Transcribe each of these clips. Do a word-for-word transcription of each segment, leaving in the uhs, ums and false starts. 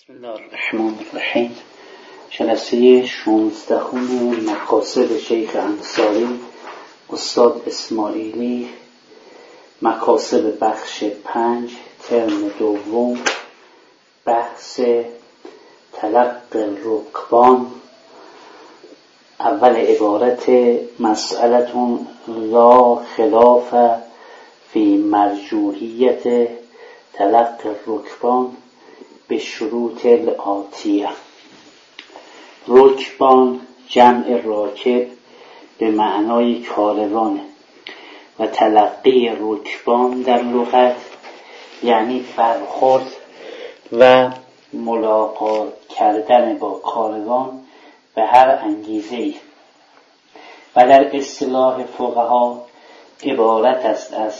بسم الله الرحمن الرحیم. جلسه شانزدهم مقاصد شیخ انصاری استاد اسماعیلی، مقاصد بخش پنج، ترم دوم، بحث تلقی الرکبان. اول عبارت: مسئلتون لا خلاف فی مرجوحیت تلقی الرکبان به شروط الآتیه. رکبان جمع راکب به معنای کاروانه و تلقی رکبان در لغت یعنی برخورد و ملاقات کردن با کاروان به هر انگیزه‌ای و در اصطلاح فقها عبارت است از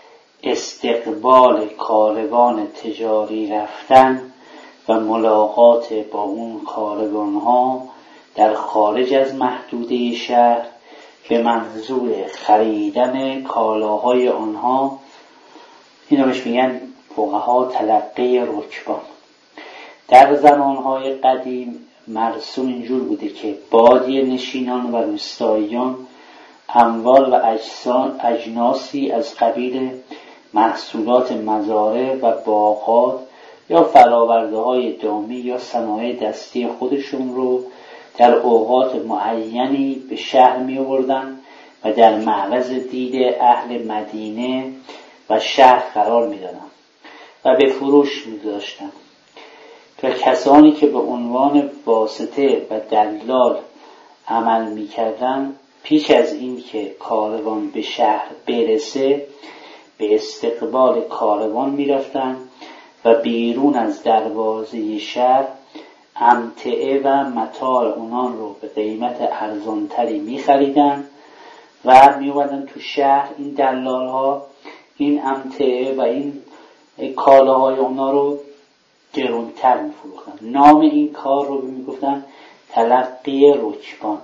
استقبال کاروان تجاری رفتن و ملاقات با اون کاروان‌ها در خارج از محدوده شهر به منظور خریدن کالاهای آنها. اینا بهش میگن فقها تلقی رکبان. در زمانهای قدیم مرسوم اینجور بوده که بادیه نشینان و روستاییان اموال و اجناسی از قبیل محصولات مزارع و باغات یا فرآورده‌های دامی یا صنایع دستی خودشون رو در اوقات معینی به شهر می آوردن و در معرض دید اهل مدینه و شهر قرار می دادن و به فروش می داشتن. و کسانی که به عنوان واسطه و دلال عمل می کردن پیش از این که کاروان به شهر برسه به استقبال کاروان می رفتن و بیرون از دروازه شهر امتعه و متاع اونان رو به قیمت ارزانتری می خریدن و می اومدن تو شهر. این دلال ها این امتعه و این کالاهای اونا رو گرونتر می فروختن. نام این کار رو می گفتن تلقی رکبان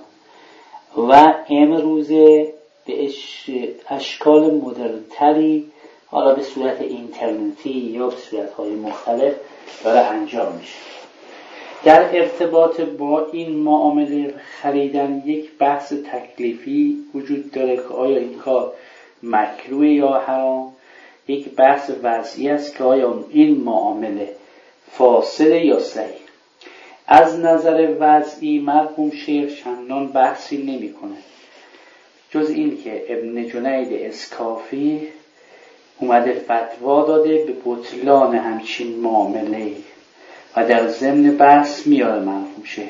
و امروزه به اشکال مدرن‌تری، حالا به صورت اینترنتی یا به صورت‌های مختلف داره انجام میشه. در ارتباط با این معامله خریدن یک بحث تکلیفی وجود داره که آیا این کار مکروه یا حرام. یک بحث وضعی است که آیا این معامله فاسده یا صحیح. از نظر وضعی مرحوم شیخ چندان بحثی نمی کنه جز این که ابن جنید اسکافی اومده فتوا داده به بطلان همچین معامله و در ضمن بحث میاره مرحوم شیخ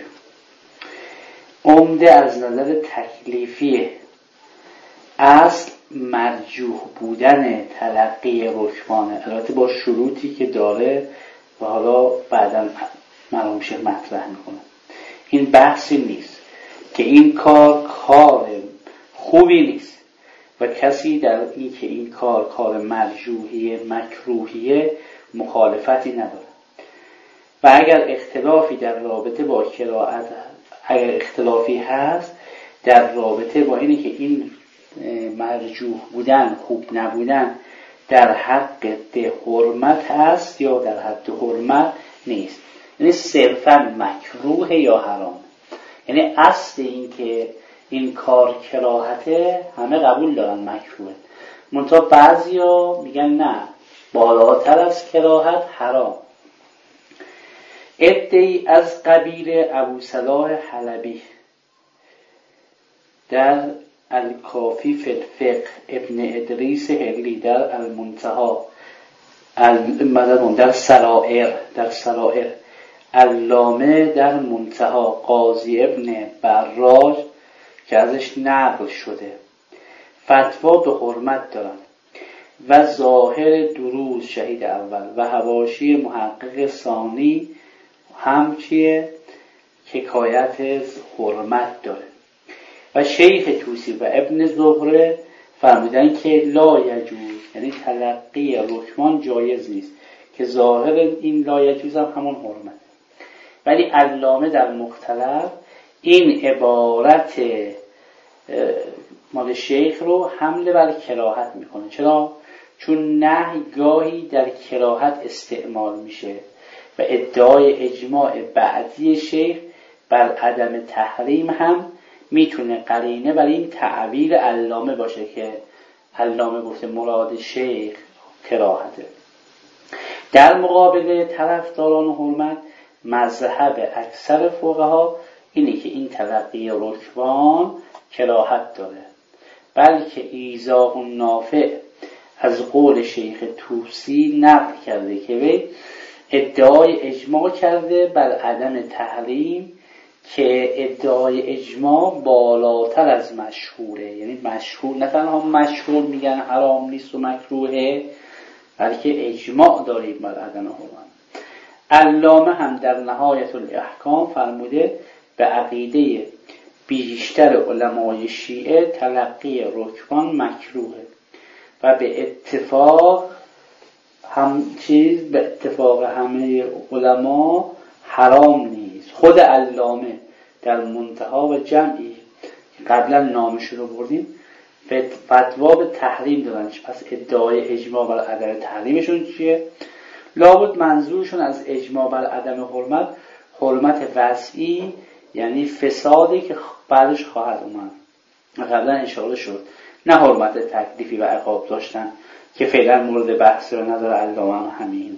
عمده از نظر تکلیفیه. اصل مرجوح بودن تلقی رکبانه، البته با شروطی که داره و حالا بعداً مرحوم شیخ مطرح میکنه. این بحثی نیست که این کار کار خوبی نیست و کسی در این که این کار کار مرجوحیه مکروهیه مخالفتی نداره. و اگر اختلافی در رابطه با کراهت اگر اختلافی هست در رابطه با اینی که این مرجوح بودن خوب نبودن در حق ده حرمت هست یا در حد حرمت نیست، یعنی صرفا مکروه یا حرام. یعنی اصل این که این کار کراهته همه قبول دارن مکروه، منتها بعضیا میگن نه بالاتر از کراهت حرام. عده‌ای از قبیل ابو صلاح حلبی در الکافی فی الفقه، ابن ادریس هلی در المنتها، در سرائر در سرائر علامه در منتها، قاضی ابن براج که ازش نقل شده فتوا به حرمت دارن و ظاهر دروز شهید اول و حواشی محقق ثانی هم چیه حکایت حرمت داره. و شیخ توسی و ابن زهره فرمودن که لا یجوز، یعنی تلقی رکبان جایز نیست، که ظاهر این لا یجوز هم همون حرمت. ولی علامه در مختلف این عبارت مال شیخ رو حمله بر کراهت میکنه. چرا؟ چون نهی گاهی در کراهت استعمال میشه و ادعای اجماع بعدی شیخ بر عدم تحریم هم میتونه قرینه برای این تعبیر علامه باشه که علامه گفته مراد شیخ کراهته. در مقابل طرفداران حرمت مذهب اکثر فقها اینه که این تلقی رکبان کراهت داره، بلکه ایزاح النافع از قول شیخ طوسی نقل کرده که به ادعای اجماع کرده بر عدم تحریم که ادعای اجماع بالاتر از مشهوره. یعنی مشهور نه تنها مشهور میگن حرام نیست و مکروهه، بلکه اجماع داریم بر عدم حرمت. علامه هم در نهایت الاحکام فرموده به عقیده بیشتر علمای شیعه تلقی رکبان مکروهه و به اتفاق هم چیز به اتفاق همه علما حرام نیست. خود علامه در منتها و جمعی قبلا نامش رو بردیم فتوا به تحریم دادن. پس ادعای اجماع بر عدم تحریمشون چیه؟ لابد منظورشون از اجماع بر عدم حرمت حرمت وضعی، یعنی فسادی که بعدش خواهد اومد. قبلا اشاره شد، نه حرمت تکلیفی و عقاب داشتن که فعلا مورد بحث و نظر علامه هم همینه.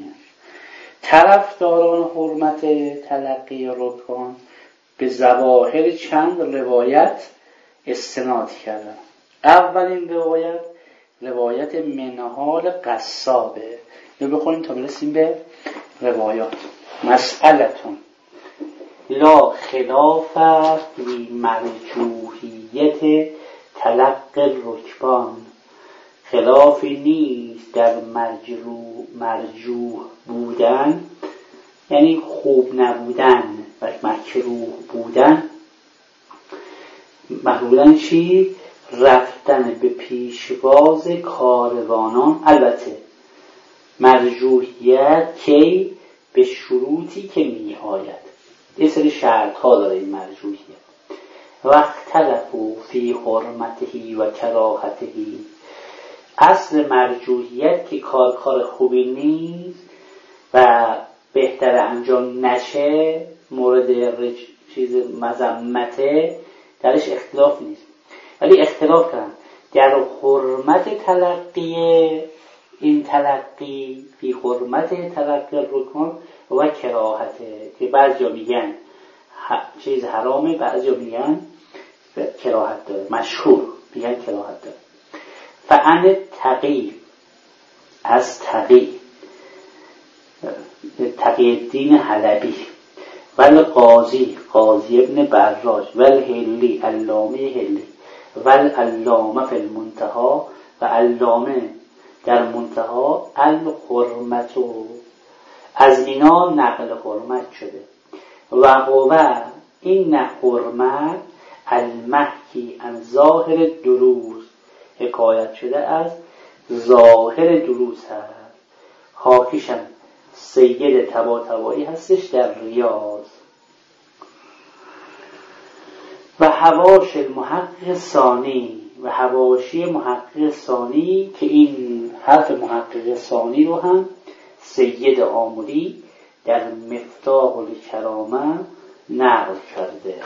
طرفداران حرمت تلقی رکبان به ظواهر چند روایت استناد کردن. اولین روایت روایت منهال قصابه. یا بخونیم تا برسیم به روایات. مسئلتون لا خلاف فی مرجوحیت تلقی رکبان، خلافی نیست در مرجوح مرجوح بودن، یعنی خوب نبودن و مکروه بودن. مکروه بودن چی؟ رفتن به پیشواز کاروانان. البته مرجوحیت کی؟ به شروطی که می آید. یه سری شرط ها داره این مرجوحیت. واختلفوا فی حرمته و کراهته. اصل مرجوحیت که کار کار خوبی نیست و بهتر انجام نشه، مورد رج... چیز مذمته، درش اختلاف نیست. ولی اختلاف کردن در حرمت تلقی این تلقی، فی حرمت تلقی رکبان و کراهته، که بعضیا میگن چیز حرامه، بعضیا میگن کراهت داره. مشهور میگن کراهت داره. فعن تقی، از تقی تقی الدین حلبی ول قاضی قاضی ابن براج ول هلی علامه هلی ول علامه فی المنتها و علامه در منتها الحرمتو، از اینا نقل حرمت شده. و هو این حرمت المحکی ان ظاهر دروز، حکایت شده از ظاهر دروز هست. حاکیشم سید طباطبایی هستش در ریاض. و حواش المحقق ثانی، و حواشی محقق ثانی که این حرف محقق ثانی رو هم سید آموری در مفتاح الکرامه نقل کرده.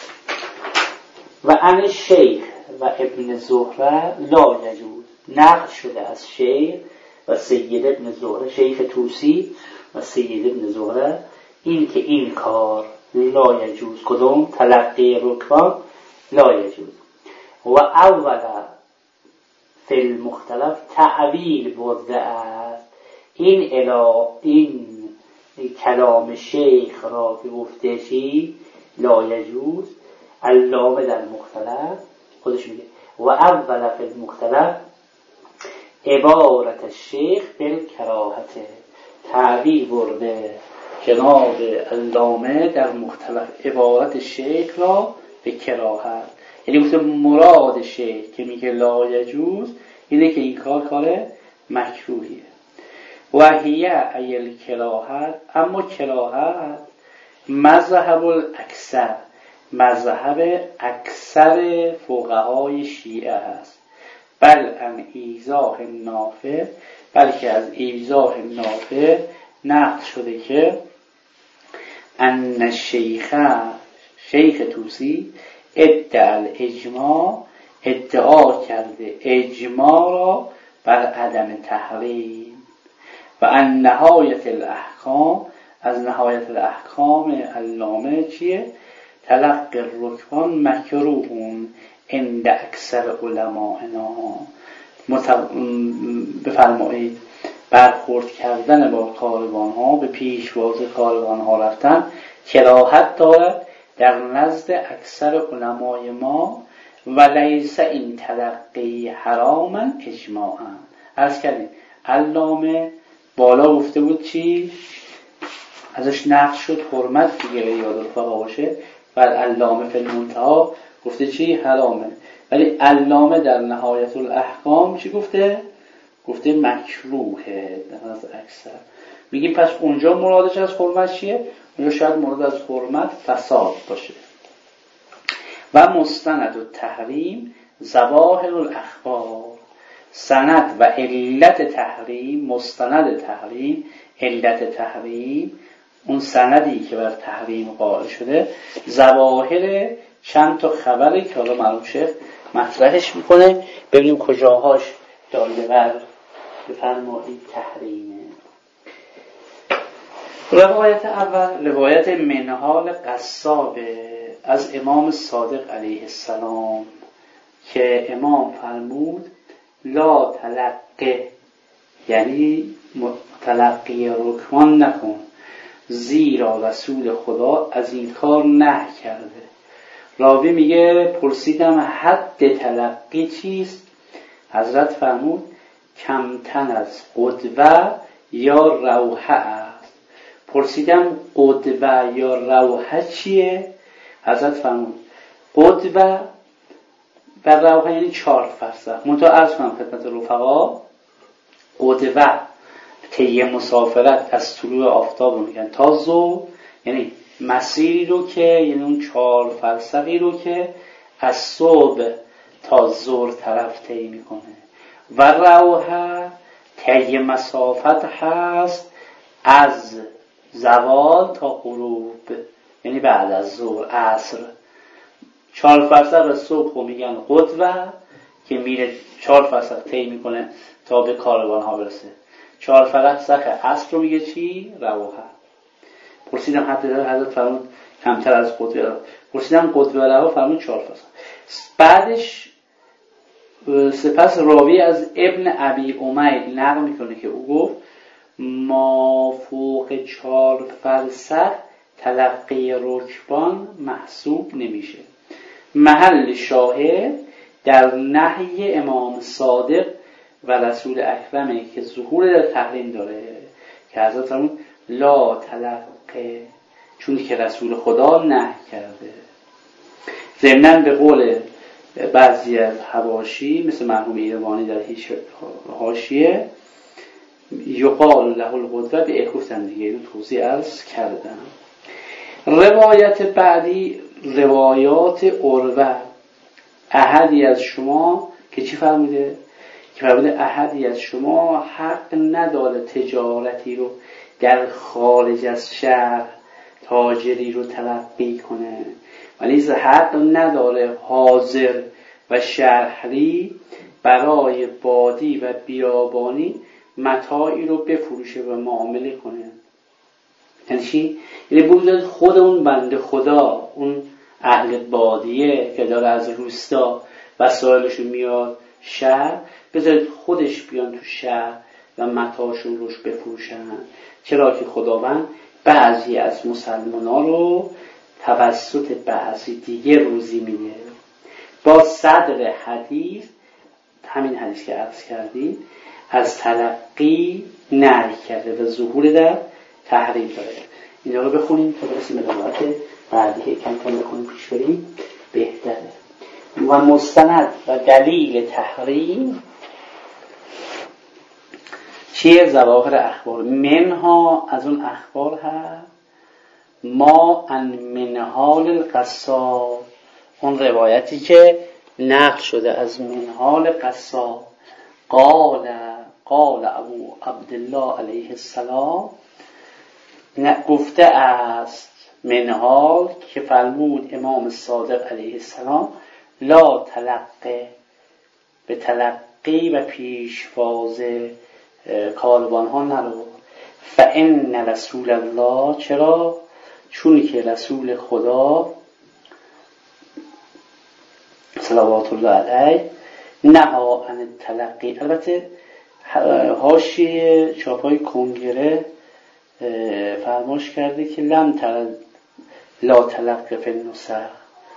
و عن شیخ و ابن زهره لا یجوز، نقل شده از شیخ و سید ابن زهره، شیخ طوسی و سید ابن زهره، این که این کار لا یجوز، کدوم؟ تلقی رکبان لا یجوز. و اول فی المختلف تعویل برده است این الا این کلام شیخ را که گفته چی لا یجوز. علامه در مختلف خودش میگه و اول فی المختلف عبارت الشیخ بالکراهته، تعویل برده جناب علامه در مختلف عبارت شیخ را به کراهت. یعنی گفته مراد شیخ که میگه لا یجوز اینه که این کار کار مکروهیه. و هیه ایل کراهت، اما کراهت مذهب الاکثر، مذهب اکثر فقهای شیعه هست. بل ان ایزاح نافع، بلکه از ایزاح نافع نقل شده که ان الشیخ شیخ طوسی ادعا الاجماع ادعا کرده اجماع را بر عدم تحریم و ان نهایت الاحکام از نهایت الاحکام علامه چیه؟ تلقی الرکبان مکروهون عند اکثر علمائنا. مت... بفرمایید برخورد کردن با کاروان ها، به پیشواز کاروان ها رفتن کراهت دارد در نزد اکثر علمای ما و لیس این تلقی حراما اجماعا. عرض کردیم علامه بالا گفته بود چی؟ ازش نقل شد حرمت دیگه یاد رفقا باشه، بعد علامه فی المنتهی گفته چی؟ حرامه. ولی علامه در نهایت الاحکام چی گفته؟ گفته مکروهه در نزد اکثر. میگیم پس اونجا مرادش از حرمت چیه؟ اونجا شاید مراد از حرمت فساد باشه. و مستند التحریم ظواهر الاخبار، سند و علت تحریم، مستند تحریم، علت تحریم، اون سندی که بر تحریم قائل شده ظواهر چند تا خبری که حالا معلوم شیخ مطرحش میکنه، ببینیم کجاهاش داله بر بفرمایید تحریمه. روایت اول روایت منهال قصاب از امام صادق علیه السلام که امام فرمود لا تلقه، یعنی تلقی رکمان نکن، زیرا رسول خدا از این کار نهی کرده. راوی میگه پرسیدم حد تلقی چیست؟ حضرت فرمود کمتن از قدوه یا روحه است. پرسیدم قدوه یا روحه چیه؟ حضرت فرمود قدوه و روحه یعنی چهار فرسخ. منتها عرض کنم خدمت رفقا قدوه طی مسافرت از طلوع آفتاب رو میگن تا ظهر، یعنی مسیری رو که یعنی اون چهار فرسخی رو که از صبح تا ظهر طرف طی میکنه. و روحه طی مسافت هست از زوال تا غروب، یعنی بعد از ظهر عصر. چهار فرسخ از صبح رو میگن قدوه که میره چهار فرسخ طی میکنه تا به کاروان ها برسه. چهار فرسخ عصر رو میگه چی؟ روحه. پرسیدم حتی حضرت فرمود کمتر از قدوه. پرسیدم قدوه روحه، فرمود چهار فرسخ. بعدش سپس راوی از ابن ابی امید نقل میکنه که او گفت ما فوق چهار فرسخ تلقی رکبان محسوب نمیشه. محل شاهد در نهی امام صادق و رسول اکرمه که ظهور در تحریم داره که حضرت فرمود لا تلقی، چون که رسول خدا نهی کرده. ضمناً به قول بعضی از حواشی مثل مرحوم ایروانی در هیچ حاشیه یقال له القدوه به اکفتن دیگه رو توضیح عرض کردم. روایت بعدی روایات عروه. احدی از شما که چی فرموده؟ که فرموده احدی از شما حق نداره تجارتی رو در خارج از شهر تاجری رو تلقی کنه، ولی حق نداره حاضر و شهری برای بادی و بیابانی متاعی رو بفروشه و معامله کنه. یعنی چی؟ یعنی بگذارید خود اون بنده خدا، اون اهل بادیه که داره از روستا وسایلشو میاد شهر، بذارید خودش بیان تو شهر و متاعشون روش بفروشن. چرا که خداوند بعضی از مسلمانان رو توسط بعضی دیگه روزی میده. با صدر حدیث، همین حدیث که عرض کردیم، از تلقی نهی کرده و ظهور در تحریم داره. اینا رو بخونیم تا برسیم به روایت بعدی که کم کم بخونیم پیش بریم بهتره. و مستند و دلیل تحریم چیه؟ ظواهر اخبار. منها از اون اخبار هست ما ان منهال القصاب، اون روایتی که نقل شده از منهال قصاب. قال قال ابو عبدالله علیه السلام گفته است منحال که فرمود امام صادق علیه السلام لا تلقه، به تلقی و پیشواز کاروان ها نرو. فان رسول الله، چرا؟ چون که رسول خدا صلوات الله علیه نها عن تلقی. البته حاشیه چاپای کنگره فرمایش کرده که لم تل لا تلقی فی النسخ،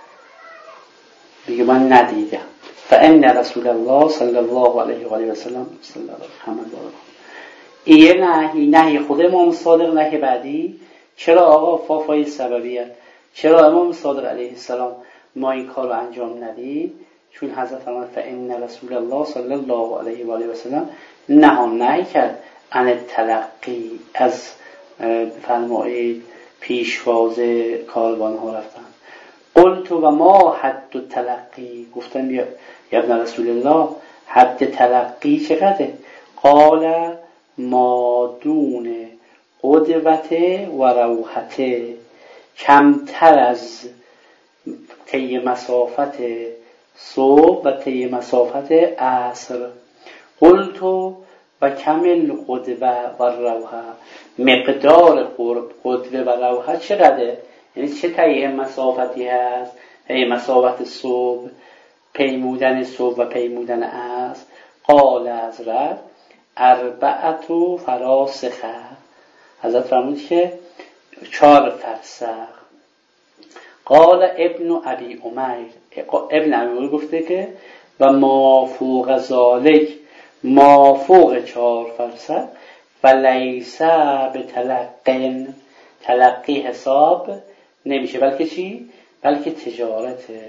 دیگه من ندیدم. فان رسول الله صلی الله علیه و آله و سلم صلی الله علیه و آله، این نهی نهی خود امام صادق، نهی بعدی. چرا آقا؟ فافای سببیه. چرا امام صادق علیه السلام ما این کار رو انجام ندید؟ چون حضرت فرمود فان رسول الله صلی الله علیه و آله و سلم نهی نهی کرد عن تلقی، از فرمایید پیشواز کاروان ها رفتن. قلت و ما حد تلقی، گفتن یا ابن رسول الله حد تلقی چقدره؟ قال ما دون قدوت و روحت، کمتر از طی مسافت صبح و طی مسافت عصر. قلت و کمل قدوه و روحه، مقدار قدوه و روحه چقدره؟ یعنی چه طی مسافتی هست؟ طی مسافت صبح، پیمودن صبح و پیمودن عصر. قال حضرت اربعت و فراسخه، حضرت فرمود که چهار فرسخ. قال ابن ابی امیر، ابن ابی امیر گفته که و ما فوق ذالک، ما فوق چهار فرسخ و لیس به تلقین، تلقی حساب نمیشه، بلکه چی؟ بلکه تجارته.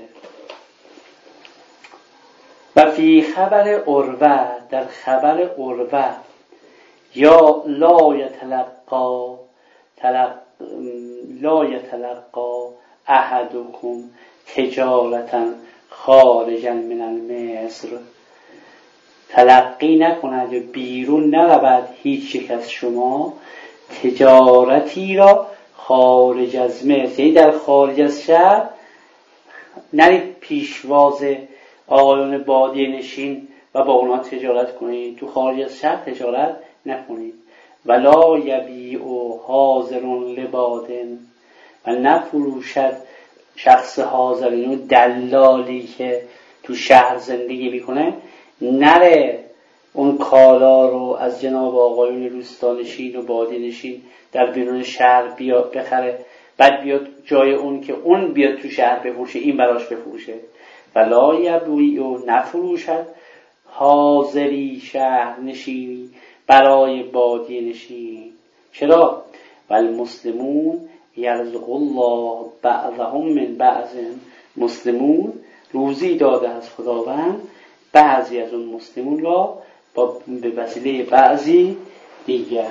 و فی خبر عروه، در خبر عروه، یا لا یتلقا تلق لا یتلقا احدکم تجارتا خارجا من المصر، تلقی نکند، بیرون نرود هیچ یک از شما تجارتی را خارج از مصر، یعنی در خارج از شهر نرید پیشواز آقایون بادیه نشین و با اونا تجارت کنید، تو خارج از شهر تجارت نکنید. ولا یبیع حاضر لبادن، و نفروشد شخص حاضر، اینو دلالی که تو شهر زندگی میکنه نره اون کالا رو از جناب آقایون روستانشین و بادیه نشین در بیرون شهر بیاد بخره، بعد بیاد جای اون که اون بیاد تو شهر بفروشه این براش بفروشه. ولا یبیع، نفروشد حاضری شهر نشینی برای بادیه نشین. چرا؟ والمسلمون یرزق الله بعضهم من بعض، مسلمون روزی داده از خداوند بعضی از اون مسلمون را با به وسیله بعضی دیگر.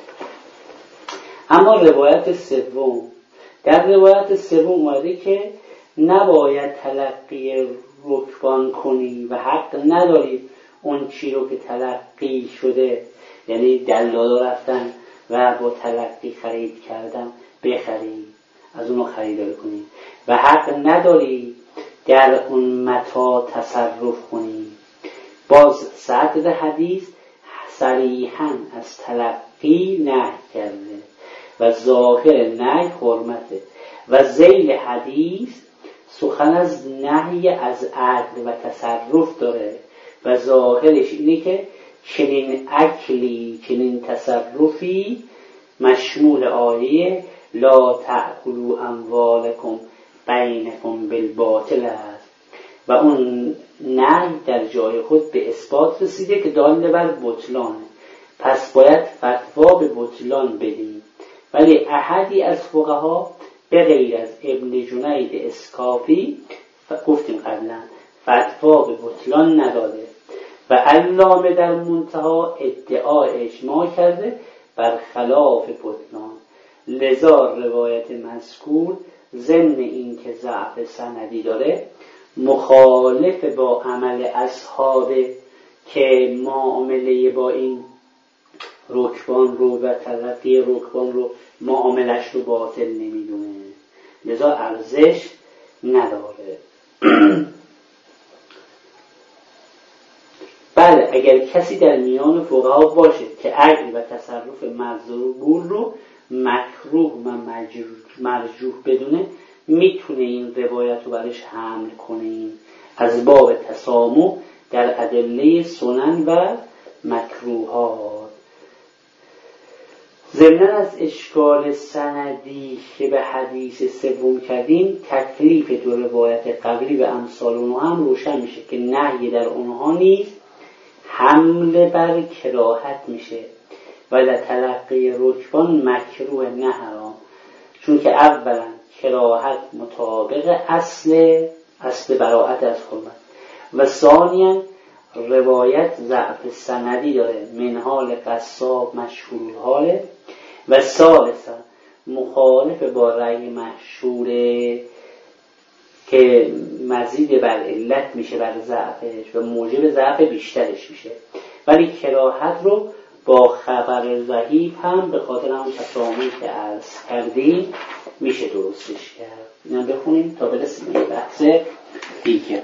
اما روایت سوم، در روایت سوم اومده که نباید تلقی رکبان کنی و حق نداری اون چی رو که تلقی شده، یعنی دلالا رفتن و با تلقی خرید کردن بخری، از اونو خریداری کنی و حق نداری در اون متاع تصرف کنی. باز صدر حدیث صریحاً از تلقی نهی کرده و ظاهر نهی حرمته و ذیل حدیث سخن از نهی از عدل و تصرف داره و ظاهرش اینه که چنین اکلی چنین تصرفی مشمول آیه لا تأکلوا اموالکم بینکم بالباطل است و اون نهی در جای خود به اثبات رسیده که دال بر بطلانه، پس باید فتوا به بطلان بدیم. ولی احدی از فقها به غیر از ابن جنید اسکافی گفتیم قبلا فتوا به بطلان نداده و علامه در منتها ادعا اجماع کرده بر خلاف بطلان. لذا روایت مذکور ضمن این که ضعف سندی داره مخالف با عمل اصحابه که معامله با این رکبان رو و تلقی رکبان رو معاملش رو باطل نمیدونه. لذا ارزش نداره. بله اگر کسی در میان فقها باشه که عقل و تصرف مذکور رو مکروه و مرجوح بدونه، میتونه این روایت رو برش حمل کنه از باب تسامح در ادله سنن و مکروهات. ضمن از اشکال سندی که به حدیث سوم کردیم، تکلیف دو روایت قبلی و امثال اونها هم روشن میشه که نهی در اونها نیز حمله بر کراهت میشه و در تلقی رکبان مکروه نه حرام، چون که اولا کراهت مطابق اصل اصل براءت از حرمت و ثانیا روایت ضعف سندی داره، من حال قصاب مشهور حاله، و ثالثا مخالف با رأی مشهوره که مزید بر علت میشه بر ضعفش و موجب ضعف بیشترش میشه. ولی کراهت رو با خبر ضعیف هم به خاطر همون تسامحی که عرض کردیم میشه درستش کرد. اینم بخونیم تا برسیم به بحث دیگه.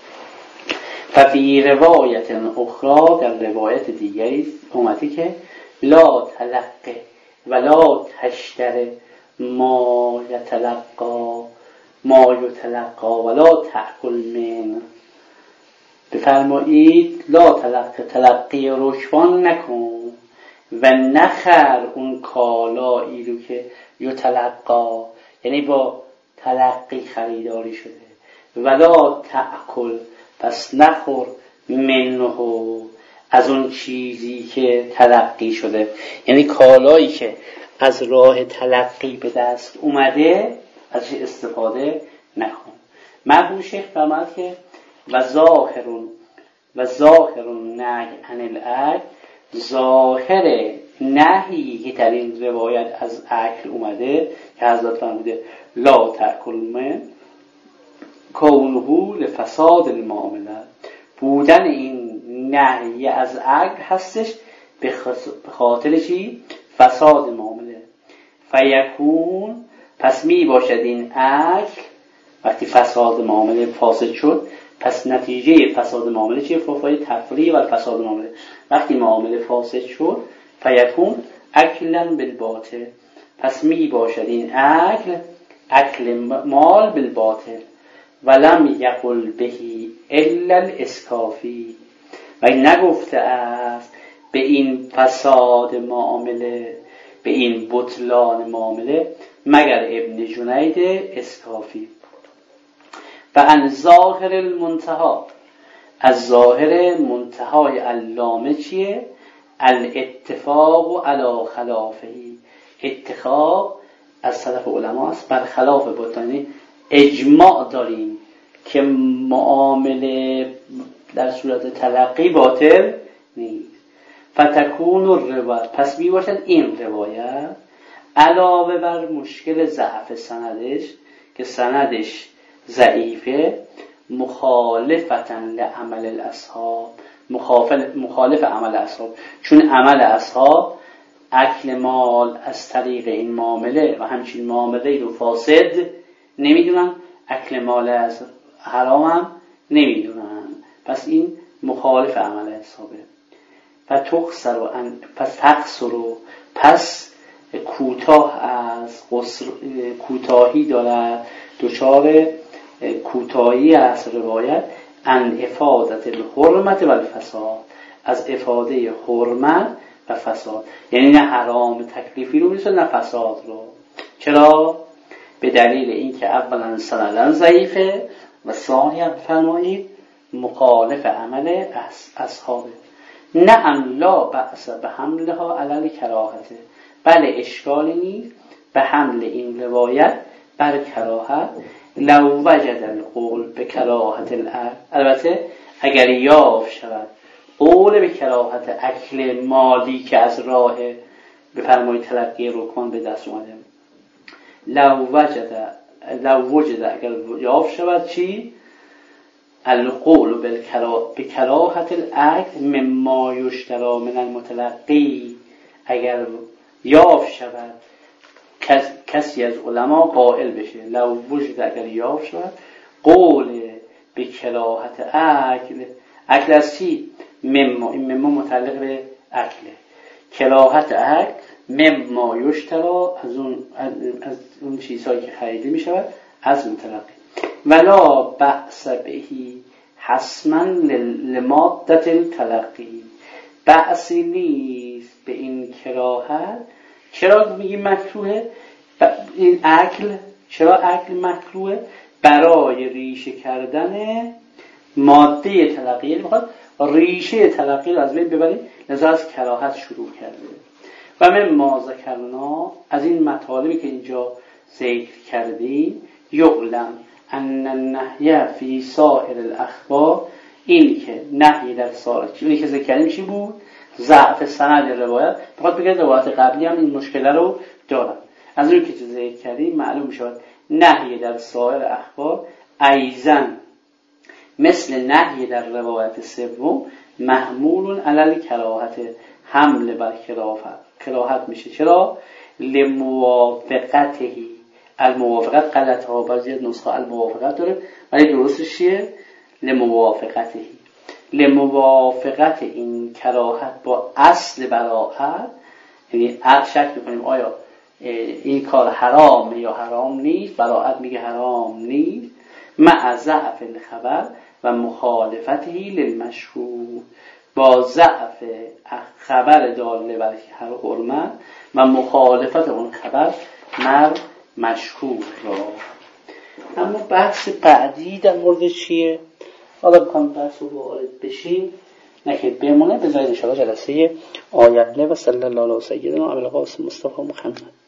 ففی روایت اخرى، در روایت دیگری اومده که لا تلقه ولا تشتر ما یتلقا ما یتلقا ولا تأکل من. بفرمایید لا تلقه، تلقی رکبان نکن و نخر اون کالایی رو که یتلقا یعنی با تلقی خریداری شده، ولا تأکل پس نخور منه از اون چیزی که تلقی شده، یعنی کالایی که از راه تلقی به دست اومده ازش استفاده نکن. مرحوم شیخ فرمود که و ظاهرون و ظاهرون نهی عن الاکل، ظاهر نهی که در این روایت از اکل اومده که حضرت فرموده لا تأکل من کونه لفساد المعامله، بودن این نهی از اکل هستش به خاطر چی؟ فساد معامله. فیکون پس می باشد این اکل وقتی فساد معامله فاسد شد، پس نتیجه فساد معامله چیه؟ فوای تفریع و فساد معامله. وقتی معامله فاسد شد فیکون اکلا بالباطل، پس می باشد این اکل اکل مال بالباطل. ولم یقل بهی الا الاسکافی، و نگفته است به این فساد معامله، به این بطلان معامله مگر ابن جنید اسکافی. و ان ظاهر المنتها، از ظاهر منتهای علامه چیه؟ الاتفاق علی خلافه، اتفاق از طرف علما است بر خلاف بطلانی. اجماع داریم که معامله در صورت تلقی باطل نیست. فتکون الروایت، پس می باشد این روایت علاوه بر مشکل ضعف سندش که سندش ضعیفه، مخالفتا لعمل الاصحاب، مخالف عمل اصحاب، چون عمل اصحاب اکل مال از طریق این معامله و همچین معامله رو فاسد نمیدونن، اکل مال از حرام هم نمیدونن، پس این مخالف عمل اصحابه. و تقصر و ان پس تقصر و پس کوتاه از قصر، کوتاهی دارد، دچار کوتاهی از روایت ان افادت الحرمت و الفساد، از افاده حرمت و فساد، یعنی نه حرام تکلیفی رو میرسه نه فساد رو. چرا؟ به دلیل اینکه اولا سندن ضعیفه و ثانیا فرمایید مخالف عمل اصحابه. نه ام لا بأس به حملها علی کراهته، بله اشکالی نیست به حمل این روایت بر کراهت. لو وجد القول به کراهت الاکل، البته اگر یافت شود قول به کراهت اکل مالی که از راه بفرمایید تلقی رکمان به دست اومده. لو وجد لو وجد اگر یافت شود چی؟ القول به کراهت الاکل مما یشتری من المتلقی، اگر یافت شود کسی از علما قائل بشه لو وجد اگر یافت شد قول به کراهت اکل. اکل از چی؟ مما. این مما متعلق به اکله. کراهت اکل مما یشترا از اون از اون چیزهایی که خریده می شود از متلقی. ولا بأس بهی حسما لمادت التلقی. بأسی نیست به این کراهت. چرا میگیم مکروهه؟ این اکل چرا اکل مکروهه؟ برای ریشه کردن ماده تلقی. میخواد ریشه تلقی رو از بین ببریم، لذا از کراهت شروع کرده. و من ما ذکرنا، از این مطالبی که اینجا ذکر کردیم، یعلم ان النهی فی سائر الاخبار، این که نهی در سائر، اینی که ذکر کردیم چی بود؟ ضعف سند روایت. بخواد بگه روایت قبلی هم این مشکل رو دارن. از اون که ذکر کردیم معلوم میشود نهی در سائر اخبار ایزن مثل نهی در روایت سوم محمول علی کراهت، حمل بر کراهت کراهت میشه. چرا؟ لموافقتهی. الموافقت غلط ها، بعضی از نسخه الموافقت داره ولی درستش چیه؟ لموافقتهی. لموافقت این کراهت با اصل براءت، یعنی شک میکنیم آیا این کار حرام یا حرام نیست، براءت میگه حرام نیست، مع ضعف الخبر و مخالفتی للمشهور، با ضعف خبر داله بر حرمت و مخالفت اون خبر مر مشهور را. اما بحث بعدی در مورد چیه؟ حالا بخوام بحث رو وارد بشیم، نه که بمونه، بذارید ان شاء الله جلسه آینده. و صلی الله علی سیدنا ابوالقاسم مصطفی محمد.